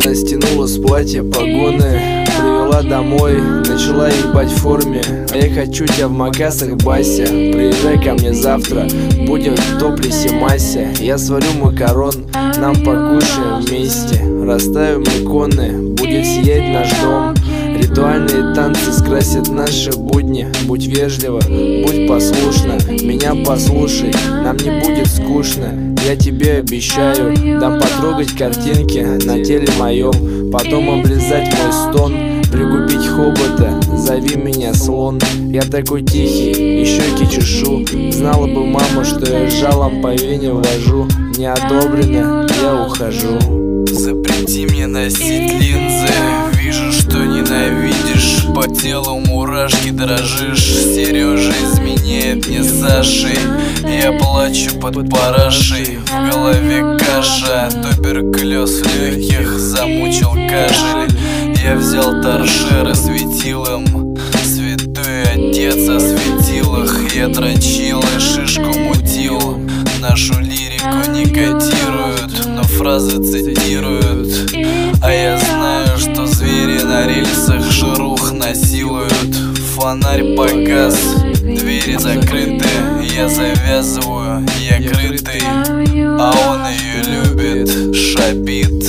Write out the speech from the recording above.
Она стянула с платья погоны, привела домой, начала ебать в форме. А я хочу тебя в макасах, Бася. Приезжай ко мне завтра, будем в топлесе Мася. Я сварю макарон, нам покушаем вместе. Расставим иконы, будет сиять наш дом. Ритуальные танцы скрасят наши будни. Будь вежлива, будь послушна, меня послушай, нам не будет скучно. Я тебе обещаю, дам потрогать картинки на теле моем, потом облизать мой стон, пригубить хобота, зови меня слон. Я такой тихий, и щеки чешу. Знала бы мама, что я жалом по вене ввожу. Не одобрено, я ухожу. Запрети мне носить линзы, вижу, что ненавидишь. По телу мурашки дрожишь. Сережа изменяет мне с Сашей. Я плачу под парашей. В голове каша, туберкулез в легких замучил кашель. Я взял торшер, осветил им. Святой отец осветил их. Я дрочил и шишку мутил. Нашу лирику не котируют, но фразы цитируют. А я знаю, что звери на рельсах шерух насилуют. Фонарь погас, двери закрыты. Я завязываю, я крытый, а он ее любит, шабит.